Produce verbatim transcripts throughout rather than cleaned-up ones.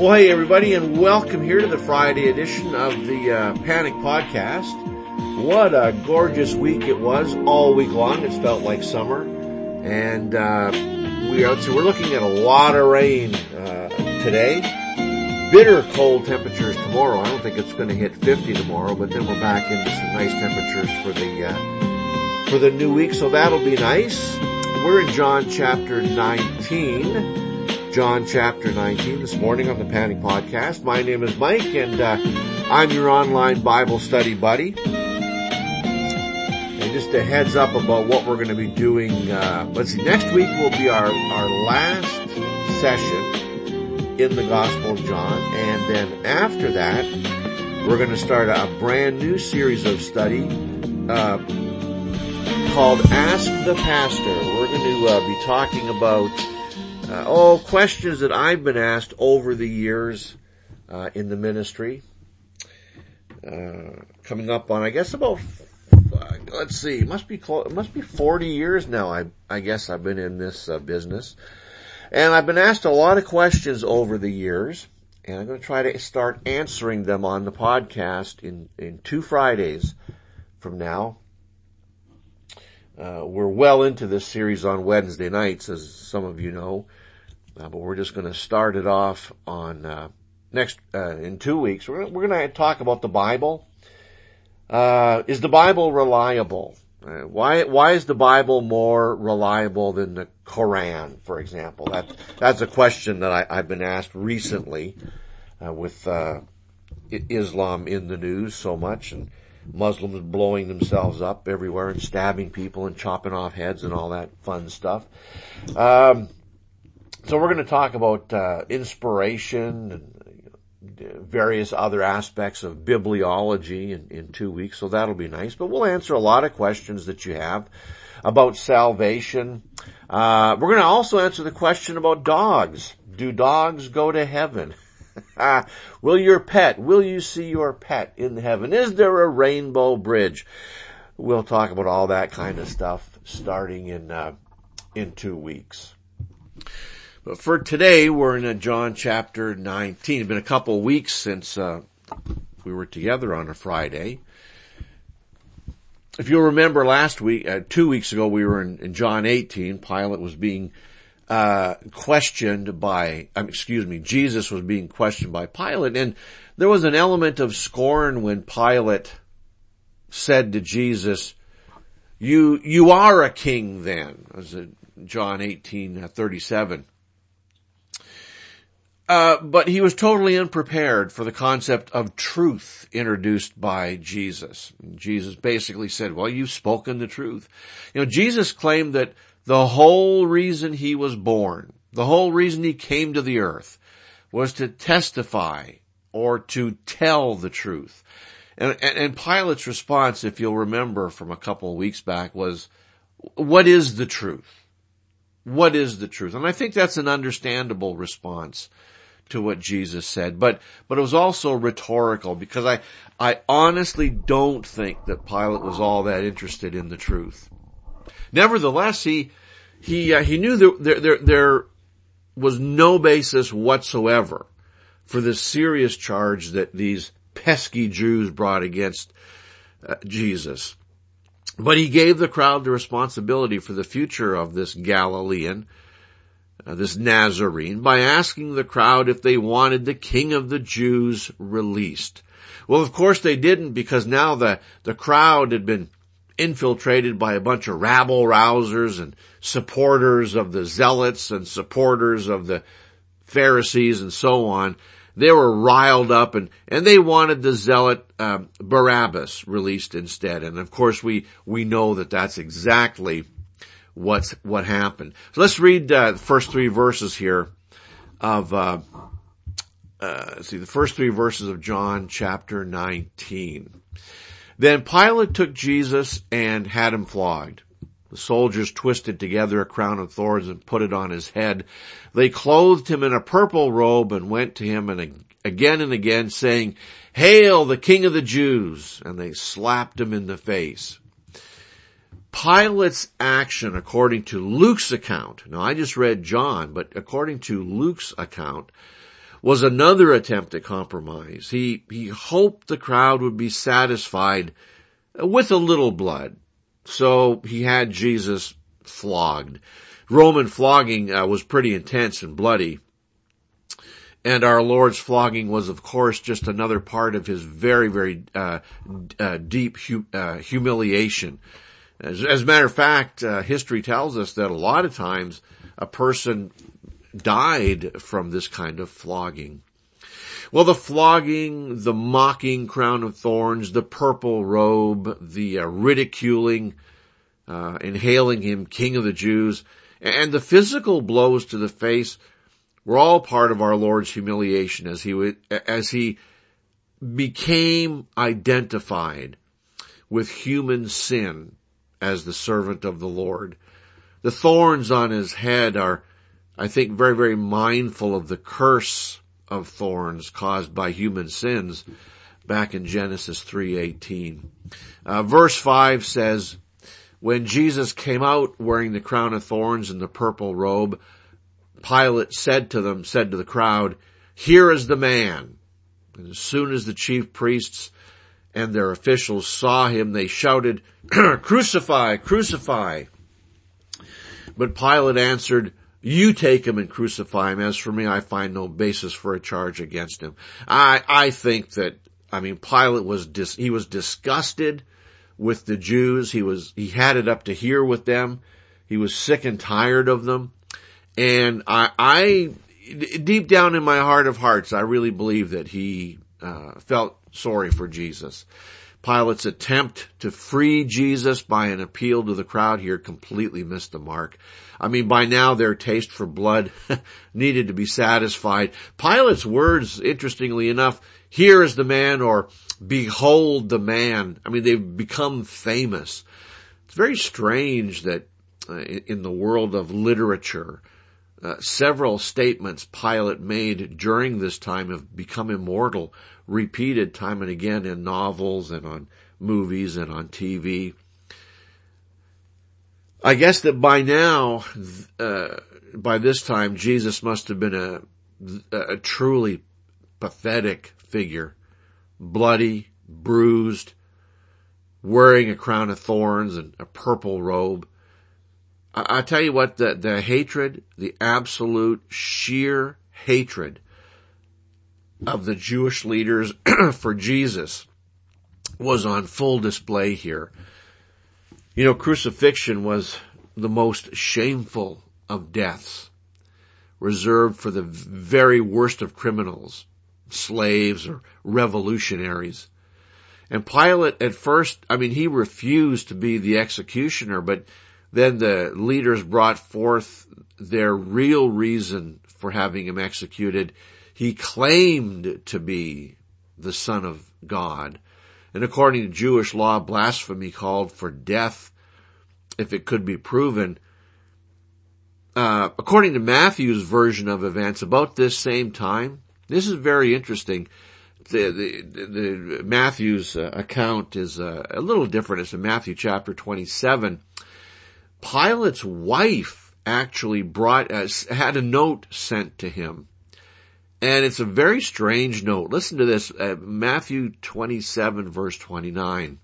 Well, hey everybody, and welcome here to the Friday edition of the uh, Panic Podcast. What a gorgeous week it was, all week long. It's felt like summer, and uh, we are so we're looking at a lot of rain uh, today. Bitter cold temperatures tomorrow. I don't think it's going to hit fifty tomorrow, but then we're back into some nice temperatures for the uh, for the new week, so that'll be nice. We're in John chapter nineteen. John chapter nineteen this morning on the Panic Podcast. My name is Mike, and uh, I'm your online Bible study buddy. And just a heads up about what we're going to be doing. Uh, let's see, next week will be our, our last session in the Gospel of John, and then after that, we're going to start a brand new series of study uh, called Ask the Pastor. We're going to uh, be talking about Uh, oh, questions that I've been asked over the years uh, in the ministry. Uh, coming up on, I guess, about uh, let's see, it must be close, it must be forty years now. I I guess I've been in this uh, business, and I've been asked a lot of questions over the years, and I'm going to try to start answering them on the podcast in in two Fridays from now. Uh, we're well into this series on Wednesday nights, as some of you know, uh, but we're just going to start it off on uh, next uh, in two weeks. We're we're going to talk about the Bible. Uh, is the Bible reliable? Uh, why why is the Bible more reliable than the Quran, for example? That that's a question that I, I've been asked recently uh, with uh, Islam in the news so much, and Muslims blowing themselves up everywhere and stabbing people and chopping off heads and all that fun stuff. Um, so we're going to talk about uh, inspiration and various other aspects of bibliology in, in two weeks, so that'll be nice. But we'll answer a lot of questions that you have about salvation. Uh, we're going to also answer the question about dogs. Do dogs go to heaven? Will your pet, will you see your pet in heaven? Is there a rainbow bridge? We'll talk about all that kind of stuff starting in, uh, in two weeks. But for today, we're in John chapter nineteen. It's been a couple of weeks since, uh, we were together on a Friday. If you'll remember last week, uh, two weeks ago, we were in, in John eighteen. Pilate was being Uh, questioned by, um, excuse me, Jesus was being questioned by Pilate, and there was an element of scorn when Pilate said to Jesus, you, you are a king then. That was John eighteen thirty-seven. Uh, but he was totally unprepared for the concept of truth introduced by Jesus. Jesus basically said, well, you've spoken the truth. You know, Jesus claimed that the whole reason he was born, the whole reason he came to the earth, was to testify or to tell the truth. And, and, and Pilate's response, if you'll remember from a couple of weeks back, was, what is the truth? What is the truth? And I think that's an understandable response to what Jesus said, but, but it was also rhetorical, because I, I honestly don't think that Pilate was all that interested in the truth. Nevertheless, he, he, uh, he knew that there, there, there was no basis whatsoever for this serious charge that these pesky Jews brought against uh, Jesus. But he gave the crowd the responsibility for the future of this Galilean, uh, this Nazarene, by asking the crowd if they wanted the King of the Jews released. Well, of course they didn't, because now the, the crowd had been infiltrated by a bunch of rabble-rousers and supporters of the zealots and supporters of the Pharisees and so on. They were riled up, and, and they wanted the zealot um, Barabbas released instead. And of course, we we know that that's exactly what's what happened. So let's read uh, the first three verses here of uh, uh, let's see the first three verses of John chapter nineteen. Then Pilate took Jesus and had him flogged. The soldiers twisted together a crown of thorns and put it on his head. They clothed him in a purple robe and went to him and again and again saying, "Hail, the King of the Jews!" And they slapped him in the face. Pilate's action, according to Luke's account, now I just read John, but according to Luke's account, was another attempt at compromise. He, he hoped the crowd would be satisfied with a little blood. So he had Jesus flogged. Roman flogging uh, was pretty intense and bloody. And our Lord's flogging was, of course, just another part of his very, very uh, uh deep hu- uh, humiliation. As, as a matter of fact, uh, history tells us that a lot of times a person died from this kind of flogging. Well, the flogging, the mocking crown of thorns, the purple robe, the uh, ridiculing, uh, and hailing him King of the Jews, and the physical blows to the face were all part of our Lord's humiliation as he would, as he became identified with human sin as the servant of the Lord. The thorns on his head are, I think, very, very mindful of the curse of thorns caused by human sins back in Genesis three eighteen. Uh, verse five says, when Jesus came out wearing the crown of thorns and the purple robe, Pilate said to them, said to the crowd, "Here is the man." And as soon as the chief priests and their officials saw him, they shouted, "Crucify, crucify." But Pilate answered, "You take him and crucify him. As for me, I find no basis for a charge against him." I, I think that, I mean, Pilate was dis, he was disgusted with the Jews. He was, he had it up to here with them. He was sick and tired of them. And I, I, deep down in my heart of hearts, I really believe that he, uh, felt sorry for Jesus. Pilate's attempt to free Jesus by an appeal to the crowd here completely missed the mark. I mean, by now their taste for blood needed to be satisfied. Pilate's words, interestingly enough, "Here is the man," or "Behold the man," I mean, they've become famous. It's very strange that uh, in the world of literature, uh, several statements Pilate made during this time have become immortal, repeated time and again in novels and on movies and on T V. I guess that by now, uh, by this time, Jesus must have been a, a truly pathetic figure. Bloody, bruised, wearing a crown of thorns and a purple robe. I, I tell you what, the, the hatred, the absolute sheer hatred of the Jewish leaders for Jesus was on full display here. You know, crucifixion was the most shameful of deaths, reserved for the very worst of criminals, slaves or revolutionaries. And Pilate at first, I mean, he refused to be the executioner, but then the leaders brought forth their real reason for having him executed. He claimed to be the Son of God. And according to Jewish law, blasphemy called for death if it could be proven. Uh, according to Matthew's version of events, about this same time, this is very interesting. The, the, the Matthew's uh, account is uh, a little different. It's in Matthew chapter twenty-seven. Pilate's wife actually brought, uh, had a note sent to him. And it's a very strange note. Listen to this, uh, Matthew twenty-seven verse twenty-nine.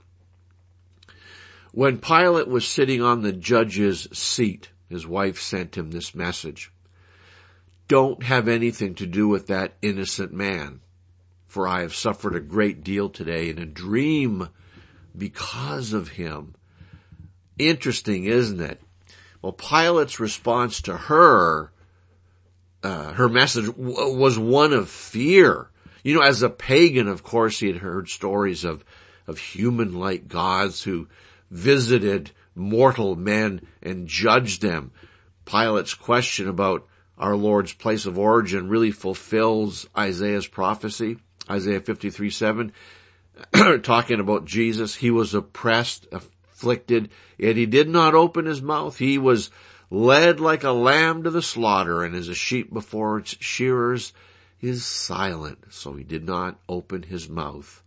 When Pilate was sitting on the judge's seat, his wife sent him this message: "Don't have anything to do with that innocent man, for I have suffered a great deal today in a dream because of him." Interesting, isn't it? Well, Pilate's response to her Uh, her message w- was one of fear. You know, as a pagan, of course, he had heard stories of, of human-like gods who visited mortal men and judged them. Pilate's question about our Lord's place of origin really fulfills Isaiah's prophecy, Isaiah fifty-three seven, talking about Jesus. He was oppressed, afflicted, yet he did not open his mouth. He was led like a lamb to the slaughter, and as a sheep before its shearers is silent, so he did not open his mouth.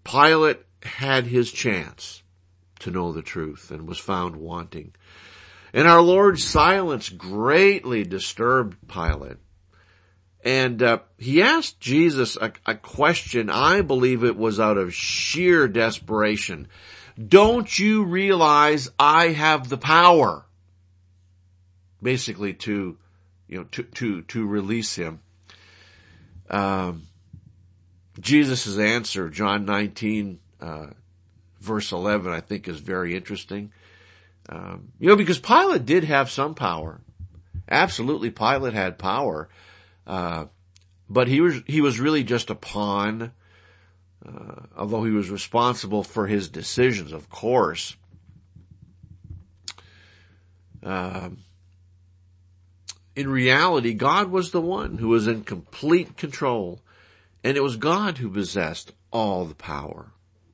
Pilate had his chance to know the truth and was found wanting. And our Lord's silence greatly disturbed Pilate. And uh, he asked Jesus a, a question. I believe it was out of sheer desperation. Don't you realize I have the power? Basically to, you know, to, to, to release him. Um, Jesus' answer, John nineteen, uh, verse eleven, I think is very interesting. Um, you know, because Pilate did have some power. Absolutely, Pilate had power. Uh, but he was, he was really just a pawn, uh, although he was responsible for his decisions, of course. Um, in reality, God was the one who was in complete control, and it was God who possessed all the power.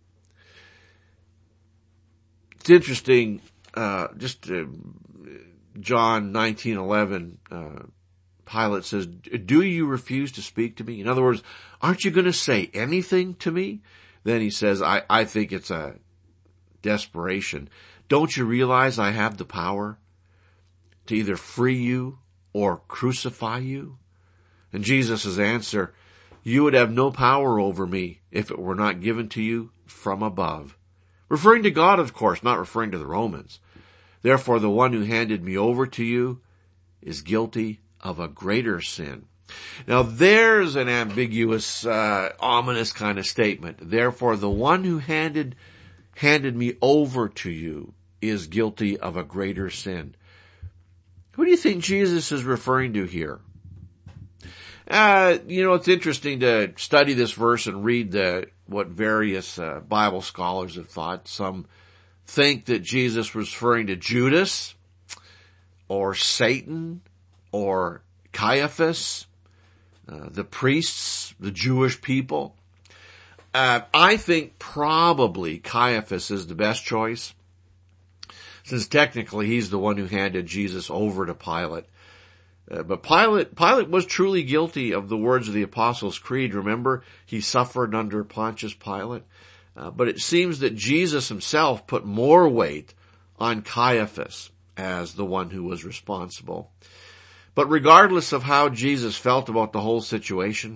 It's interesting, uh, just, uh, John nineteen eleven, uh, Pilate says, do you refuse to speak to me? In other words, aren't you going to say anything to me? Then he says, I, I think it's a desperation. Don't you realize I have the power to either free you or crucify you? And Jesus' answer, you would have no power over me if it were not given to you from above. Referring to God, of course, not referring to the Romans. Therefore, the one who handed me over to you is guilty of a greater sin. Now there's an ambiguous, uh, ominous kind of statement. Therefore, the one who handed, handed me over to you is guilty of a greater sin. Who do you think Jesus is referring to here? Uh, you know, it's interesting to study this verse and read the, what various, uh, Bible scholars have thought. Some think that Jesus was referring to Judas or Satan or Caiaphas, uh, the priests, the Jewish people. Uh, I think probably Caiaphas is the best choice, since technically he's the one who handed Jesus over to Pilate. Uh, but Pilate, Pilate was truly guilty of the words of the Apostles' Creed. Remember, he suffered under Pontius Pilate. Uh, but it seems that Jesus himself put more weight on Caiaphas as the one who was responsible. But regardless of how Jesus felt about the whole situation,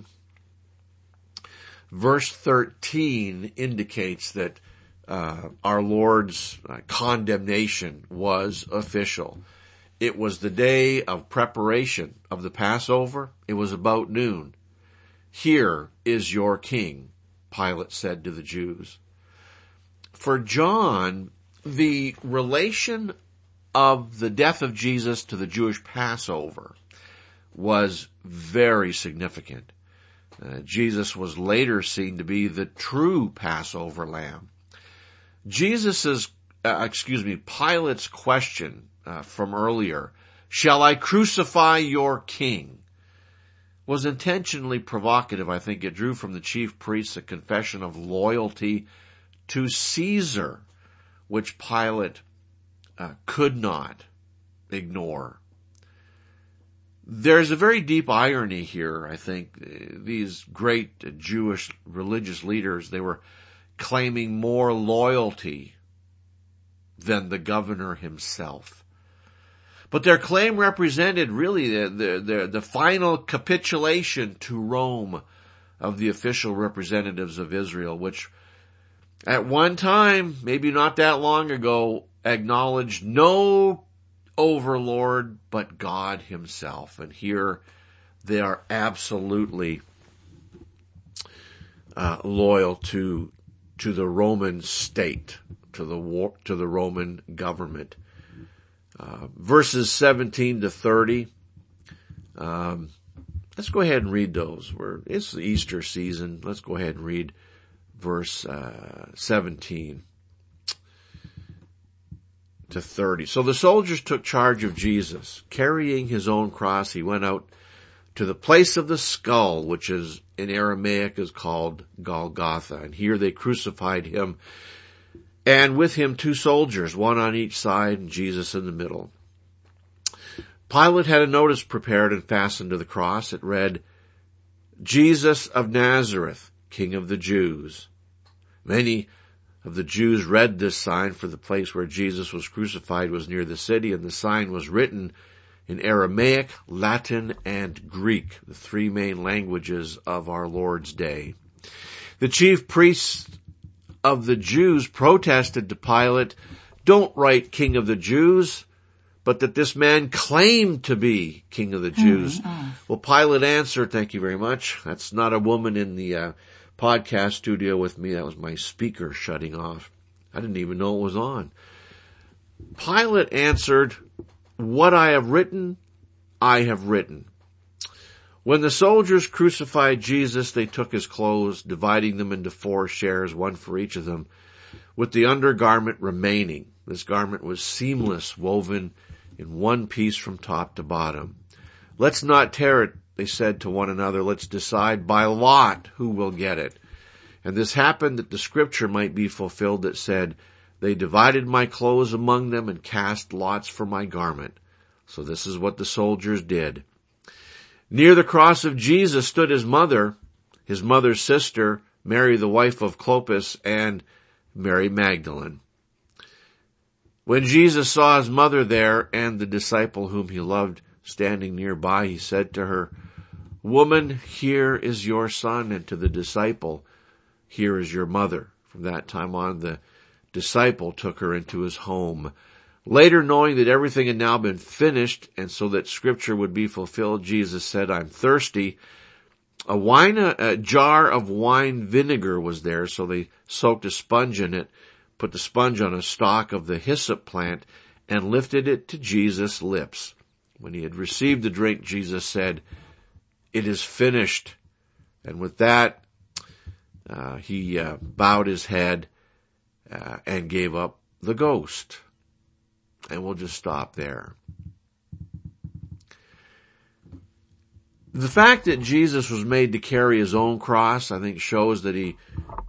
verse thirteen indicates that uh, our Lord's uh, condemnation was official. It was the day of preparation of the Passover. It was about noon. Here is your king, Pilate said to the Jews. For John, the relation of the death of Jesus to the Jewish Passover was very significant. Uh, Jesus was later seen to be the true Passover lamb. Jesus's, uh, excuse me, Pilate's question uh, from earlier, shall I crucify your king, was intentionally provocative. I think it drew from the chief priests a confession of loyalty to Caesar, which Pilate uh, could not ignore. There's a very deep irony here, I think. These great Jewish religious leaders, they were claiming more loyalty than the governor himself. But their claim represented really the, the, the, the final capitulation to Rome of the official representatives of Israel, which at one time, maybe not that long ago, acknowledged no overlord but God himself. And here they are absolutely uh, loyal to to the Roman state, to the war, to the Roman government. Uh, verses seventeen to thirty. Um, let's go ahead and read those. We're, it's the Easter season. Let's go ahead and read verse uh, seventeen to thirty. So the soldiers took charge of Jesus. Carrying his own cross, he went out to the place of the skull, which is in Aramaic is called Golgotha. And here they crucified him, and with him two soldiers, one on each side and Jesus in the middle. Pilate had a notice prepared and fastened to the cross. It read, Jesus of Nazareth, King of the Jews. Many of the Jews read this sign, for the place where Jesus was crucified was near the city, and the sign was written in Aramaic, Latin, and Greek, the three main languages of our Lord's day. The chief priests of the Jews protested to Pilate, "Don't write King of the Jews," but that this man claimed to be King of the Jews. Mm-hmm. Well, Pilate answered, thank you very much. That's not a woman in the uh, podcast studio with me. That was my speaker shutting off. I didn't even know it was on. Pilate answered, "What I have written, I have written." When the soldiers crucified Jesus, they took his clothes, dividing them into four shares, one for each of them, with the undergarment remaining. This garment was seamless, woven in one piece from top to bottom. "Let's not tear it," they said to one another. "Let's decide by lot who will get it." And this happened that the scripture might be fulfilled that said, "They divided my clothes among them and cast lots for my garment." So this is what the soldiers did. Near the cross of Jesus stood his mother, his mother's sister, Mary the wife of Clopas, and Mary Magdalene. When Jesus saw his mother there and the disciple whom he loved standing nearby, he said to her, "Woman, here is your son," and to the disciple, "Here is your mother." From that time on, the disciple took her into his home. Later, knowing that everything had now been finished, and so that scripture would be fulfilled, Jesus said, "I'm thirsty." A wine, a jar of wine vinegar was there, so they soaked a sponge in it, put the sponge on a stalk of the hyssop plant, and lifted it to Jesus' lips. When he had received the drink, Jesus said, "It is finished." And with that, uh, he uh, bowed his head uh, and gave up the ghost. And we'll just stop there. The fact that Jesus was made to carry his own cross, I think, shows that he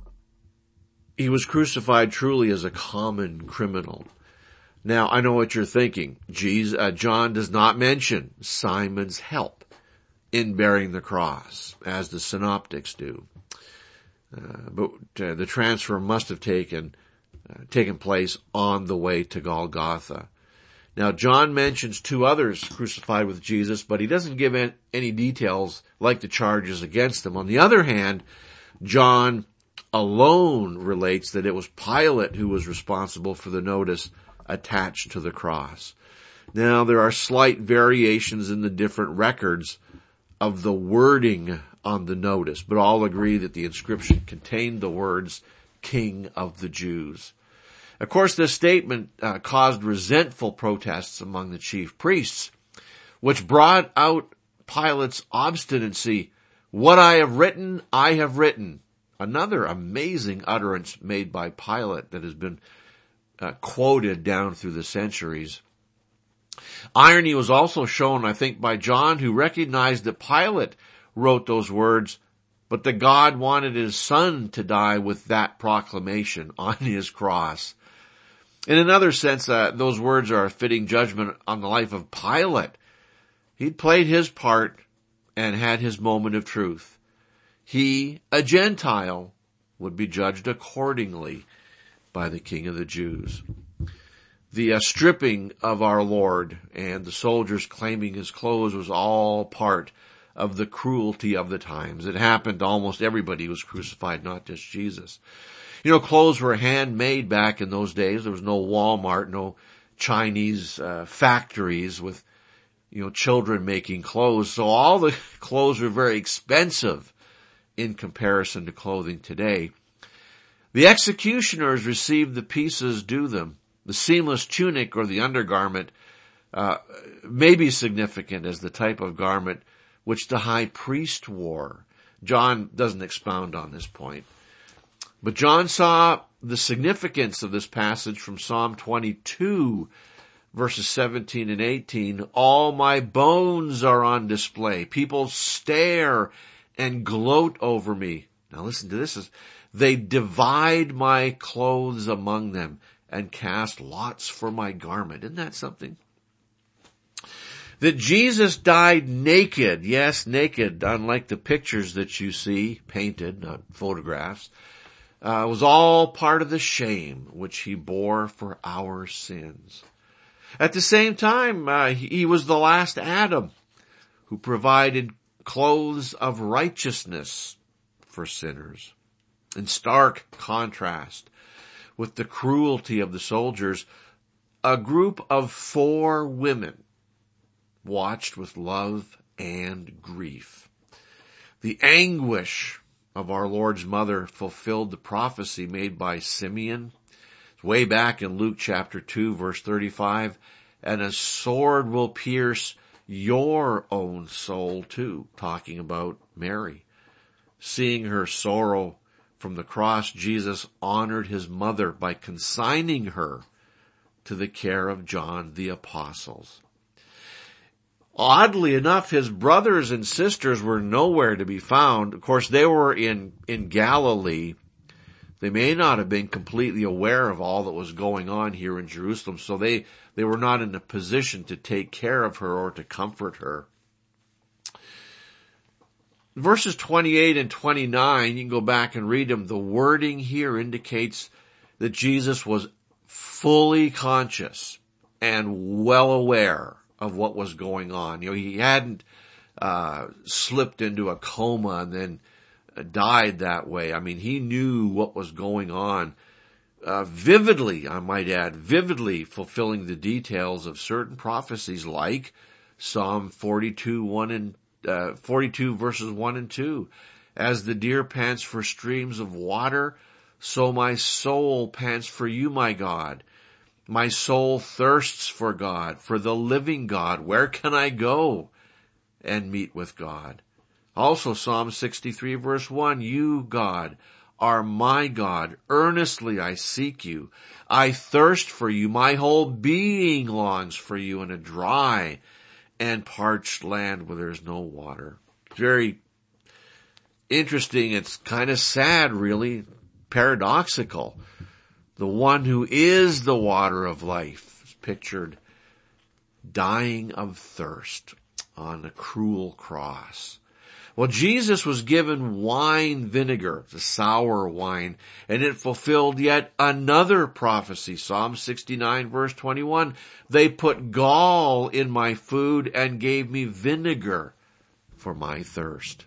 he was crucified truly as a common criminal. Now, I know what you're thinking. Jesus, uh, John does not mention Simon's help in bearing the cross, as the synoptics do. Uh, but uh, the transfer must have taken uh, taken place on the way to Golgotha. Now, John mentions two others crucified with Jesus, but he doesn't give any details like the charges against them. On the other hand, John alone relates that it was Pilate who was responsible for the notice attached to the cross. Now, there are slight variations in the different records of the wording on the notice, but all agree that the inscription contained the words, "King of the Jews." Of course, this statement uh, caused resentful protests among the chief priests, which brought out Pilate's obstinacy. "What I have written, I have written." Another amazing utterance made by Pilate that has been uh, quoted down through the centuries. Irony was also shown, I think, by John, who recognized that Pilate wrote those words, but that God wanted his son to die with that proclamation on his cross. In another sense, uh, those words are a fitting judgment on the life of Pilate. He'd played his part and had his moment of truth. He, a Gentile, would be judged accordingly by the King of the Jews. The uh, stripping of our Lord and the soldiers claiming his clothes was all part of the cruelty of the times. It happened to almost everybody who was crucified, not just Jesus. You know, clothes were handmade back in those days. There was no Walmart, no Chinese uh, factories with, you know, children making clothes. So all the clothes were very expensive in comparison to clothing today. The executioners received the pieces due them. The seamless tunic or the undergarment uh, may be significant as the type of garment which the high priest wore. John doesn't expound on this point. But John saw the significance of this passage from Psalm twenty-two, verses seventeen and eighteen. "All my bones are on display. People stare and gloat over me." Now listen to this. "They divide my clothes among them and cast lots for my garment." Isn't that something? That Jesus died naked. Yes, naked, unlike the pictures that you see, painted, not photographs. uh, was all part of the shame which he bore for our sins. At the same time, uh, he was the last Adam who provided clothes of righteousness for sinners. In stark contrast with the cruelty of the soldiers, a group of four women watched with love and grief. The anguish of our Lord's mother fulfilled the prophecy made by Simeon way back in Luke chapter two, verse thirty-five, and a sword will pierce your own soul too, talking about Mary. Seeing her sorrow from the cross, Jesus honored his mother by consigning her to the care of John the Apostles. Oddly enough, his brothers and sisters were nowhere to be found. Of course, they were in, in Galilee. They may not have been completely aware of all that was going on here in Jerusalem, so they, they were not in a position to take care of her or to comfort her. Verses twenty-eight and twenty-nine, you can go back and read them. The wording here indicates that Jesus was fully conscious and well aware of what was going on. You know, he hadn't uh slipped into a coma and then died that way. I mean, he knew what was going on. Uh, vividly, I might add, vividly fulfilling the details of certain prophecies like Psalm forty-two, one and Uh, forty-two verses one and two. As the deer pants for streams of water, so my soul pants for you, my God. My soul thirsts for God, for the living God. Where can I go and meet with God? Also Psalm sixty-three verse one, you, God, are my God. Earnestly I seek you. I thirst for you. My whole being longs for you in a dry and parched land where there's no water. Very interesting. It's kind of sad, really, paradoxical. The one who is the water of life is pictured dying of thirst on a cruel cross. Well, Jesus was given wine vinegar, the sour wine, and it fulfilled yet another prophecy. Psalm sixty-nine verse twenty-one, they put gall in my food and gave me vinegar for my thirst.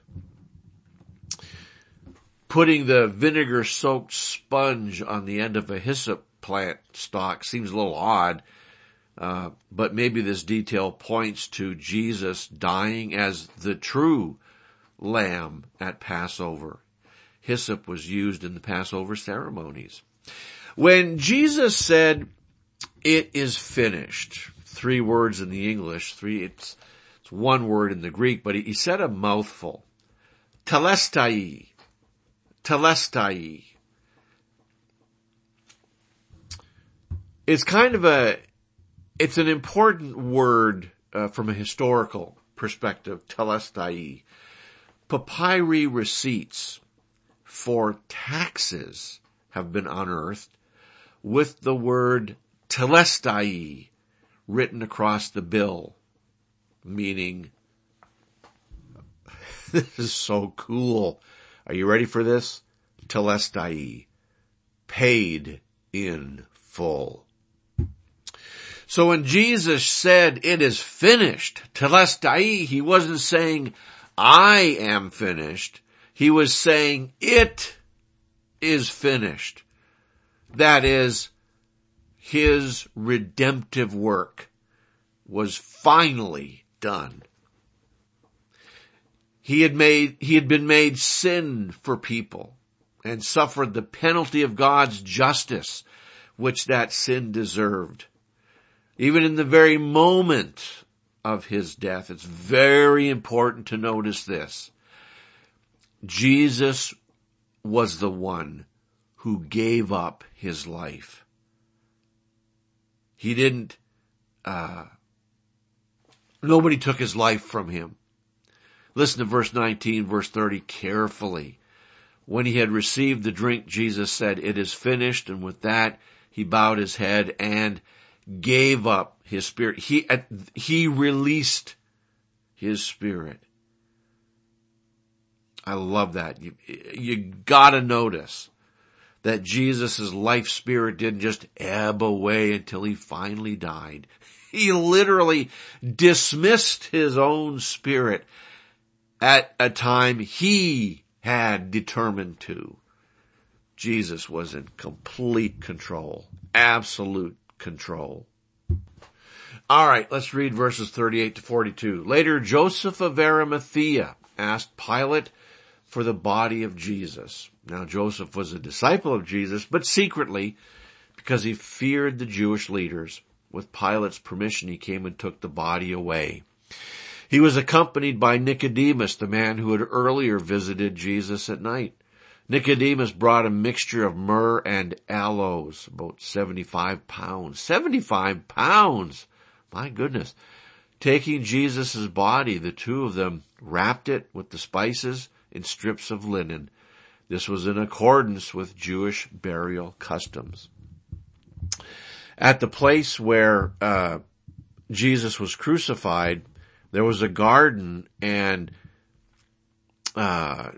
Putting the vinegar-soaked sponge on the end of a hyssop plant stalk seems a little odd, uh, but maybe this detail points to Jesus dying as the true lamb at Passover. Hyssop was used in the Passover ceremonies. When Jesus said, it is finished, three words in the English, three, it's, it's one word in the Greek, but he, he said a mouthful. Telestai. Telestai. It's kind of a, it's an important word uh, from a historical perspective, telestai. Papyri receipts for taxes have been unearthed with the word telestai written across the bill, meaning, this is so cool. Are you ready for this? Telestai, paid in full. So when Jesus said, it is finished, telestai, he wasn't saying, I am finished. He was saying, it is finished. That is, his redemptive work was finally done. He had made, he had been made sin for people and suffered the penalty of God's justice, which that sin deserved. Even in the very moment of his death, it's very important to notice this. Jesus was the one who gave up his life. He didn't, uh, nobody took his life from him. Listen to verse nineteen, verse thirty carefully. When he had received the drink, Jesus said, it is finished. And with that, he bowed his head and gave up his spirit. He, he released his spirit. I love that. You, you gotta notice that Jesus' life spirit didn't just ebb away until he finally died. He literally dismissed his own spirit at a time he had determined to. Jesus was in complete control, absolute control. All right, let's read verses thirty-eight to forty-two. Later, Joseph of Arimathea asked Pilate for the body of Jesus. Now, Joseph was a disciple of Jesus, but secretly, because he feared the Jewish leaders. With Pilate's permission, he came and took the body away. He was accompanied by Nicodemus, the man who had earlier visited Jesus at night. Nicodemus brought a mixture of myrrh and aloes, about seventy-five pounds. seventy-five pounds! My goodness. Taking Jesus' body, the two of them wrapped it with the spices in strips of linen. This was in accordance with Jewish burial customs. At the place where uh, Jesus was crucified, there was a garden, and uh,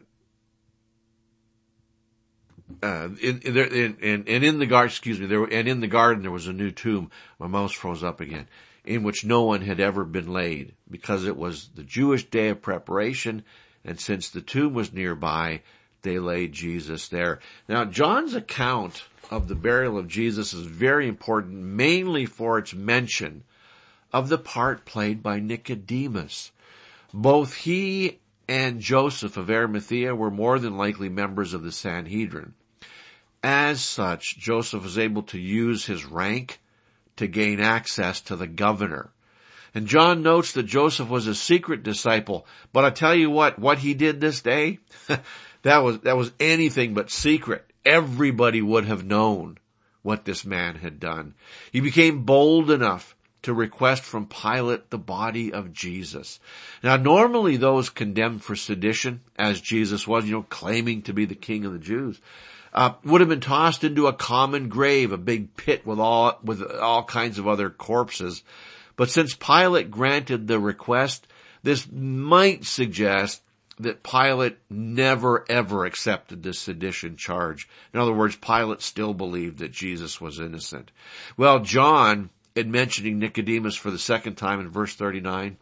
uh, in, in, in, and in the garden, excuse me, there, and in the garden there was a new tomb. My mouse froze up again, in which no one had ever been laid, because it was the Jewish day of preparation, and since the tomb was nearby, they laid Jesus there. Now, John's account of the burial of Jesus is very important, mainly for its mention of the part played by Nicodemus. Both he and Joseph of Arimathea were more than likely members of the Sanhedrin. As such, Joseph was able to use his rank to gain access to the governor. And John notes that Joseph was a secret disciple, but I tell you what, what he did this day, that was, that was anything but secret. Everybody would have known what this man had done. He became bold enough to request from Pilate the body of Jesus. Now, normally those condemned for sedition, as Jesus was, you know, claiming to be the king of the Jews, uh, would have been tossed into a common grave, a big pit with all, with all kinds of other corpses. But since Pilate granted the request, this might suggest that Pilate never ever accepted the sedition charge. In other words, Pilate still believed that Jesus was innocent. Well, John, in mentioning Nicodemus for the second time in verse thirty-nine,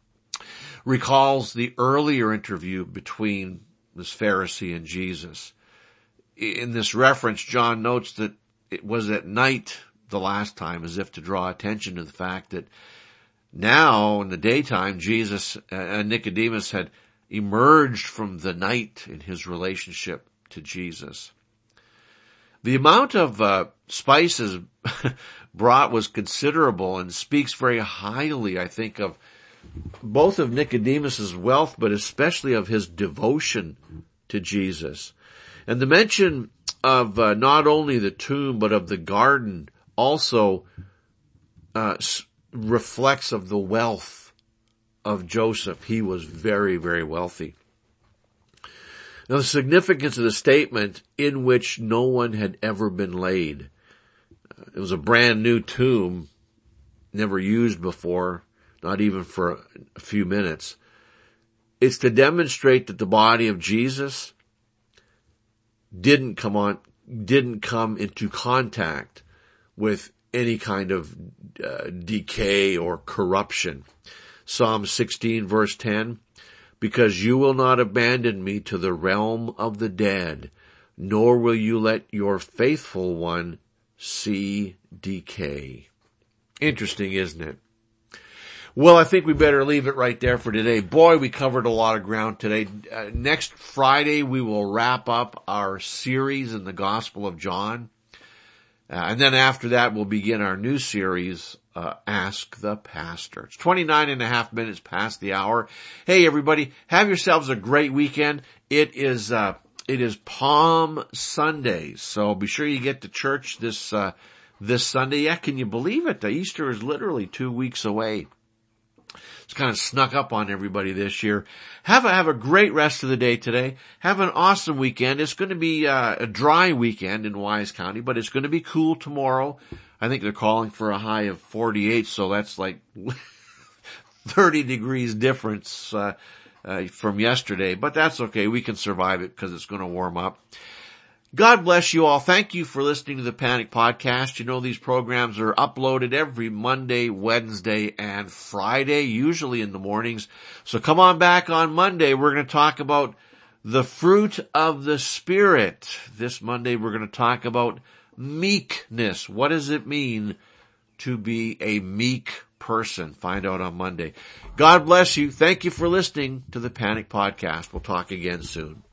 recalls the earlier interview between this Pharisee and Jesus. In this reference, John notes that it was at night the last time, as if to draw attention to the fact that now in the daytime, Jesus and Nicodemus had emerged from the night in his relationship to Jesus. The amount of uh, spices brought was considerable and speaks very highly, I think, of both of Nicodemus's wealth, but especially of his devotion to Jesus. And the mention of uh, not only the tomb, but of the garden also uh, reflects of the wealth of Joseph. He was very, very wealthy. Now, the significance of the statement, in which no one had ever been laid. It was a brand new tomb, never used before, not even for a few minutes. It's to demonstrate that the body of Jesus didn't come on, didn't come into contact with any kind of uh, decay or corruption. Psalm sixteen verse ten, because you will not abandon me to the realm of the dead, nor will you let your faithful one see decay. Interesting, isn't it? Well, I think we better leave it right there for today. Boy, we covered a lot of ground today. Uh, next Friday, we will wrap up our series in the Gospel of John. Uh, and then after that, we'll begin our new series, uh, Ask the Pastor. It's twenty-nine and a half minutes past the hour. Hey, everybody, have yourselves a great weekend. It is, uh, it is Palm Sunday, so be sure you get to church this, uh, this Sunday. Yeah, can you believe it? Easter is literally two weeks away. It's kind of snuck up on everybody this year. Have a, have a great rest of the day today. Have an awesome weekend. It's going to be uh, a dry weekend in Wise County, but it's going to be cool tomorrow. I think they're calling for a high of forty-eight, so that's like thirty degrees difference uh, uh, from yesterday. But that's okay. We can survive it because it's going to warm up. God bless you all. Thank you for listening to the Panic Podcast. You know, these programs are uploaded every Monday, Wednesday, and Friday, usually in the mornings. So come on back on Monday. We're going to talk about the fruit of the Spirit. This Monday, we're going to talk about meekness. What does it mean to be a meek person? Find out on Monday. God bless you. Thank you for listening to the Panic Podcast. We'll talk again soon.